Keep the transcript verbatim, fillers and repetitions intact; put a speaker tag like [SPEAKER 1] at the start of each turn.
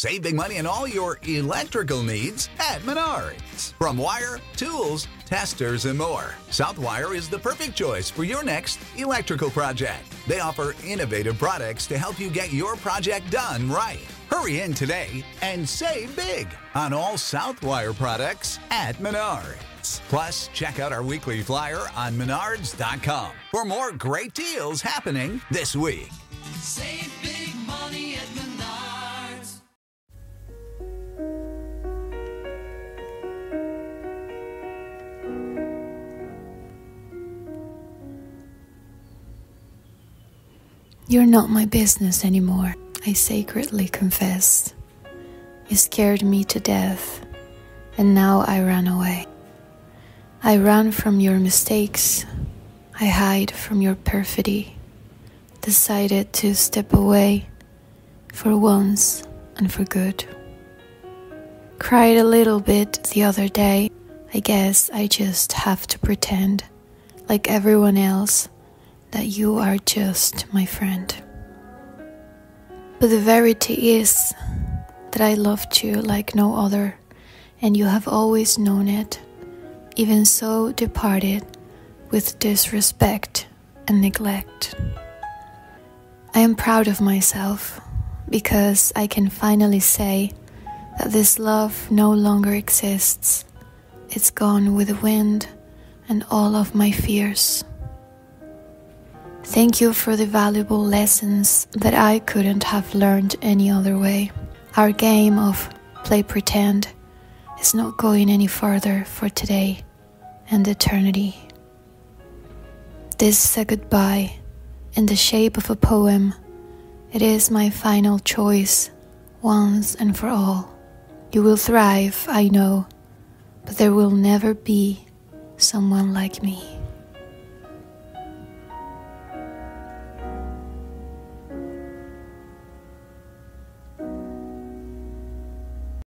[SPEAKER 1] Save big money on all your electrical needs at Menards. From wire, tools, testers, and more, Southwire is the perfect choice for your next electrical project. They offer innovative products to help you get your project done right. Hurry in today and save big on all Southwire products at Menards. Plus, check out our weekly flyer on menards dot com for more great deals happening this week.
[SPEAKER 2] Save big money at Menards.
[SPEAKER 3] You're not my business anymore, I sacredly confess. You scared me to death, and now I run away. I run from your mistakes, I hide from your perfidy, decided to step away for once and for good. Cried a little bit the other day, I guess I just have to pretend, like everyone else, that you are just my friend. But the verity is that I loved you like no other, and you have always known it, even so departed with disrespect and neglect. I am proud of myself because I can finally say that this love no longer exists. It's gone with the wind and all of my fears. Thank you for the valuable lessons that I couldn't have learned any other way. Our game of play pretend is not going any further for today and eternity. This is a goodbye in the shape of a poem. It is my final choice, once and for all. You will thrive, I know, but there will never be someone like me.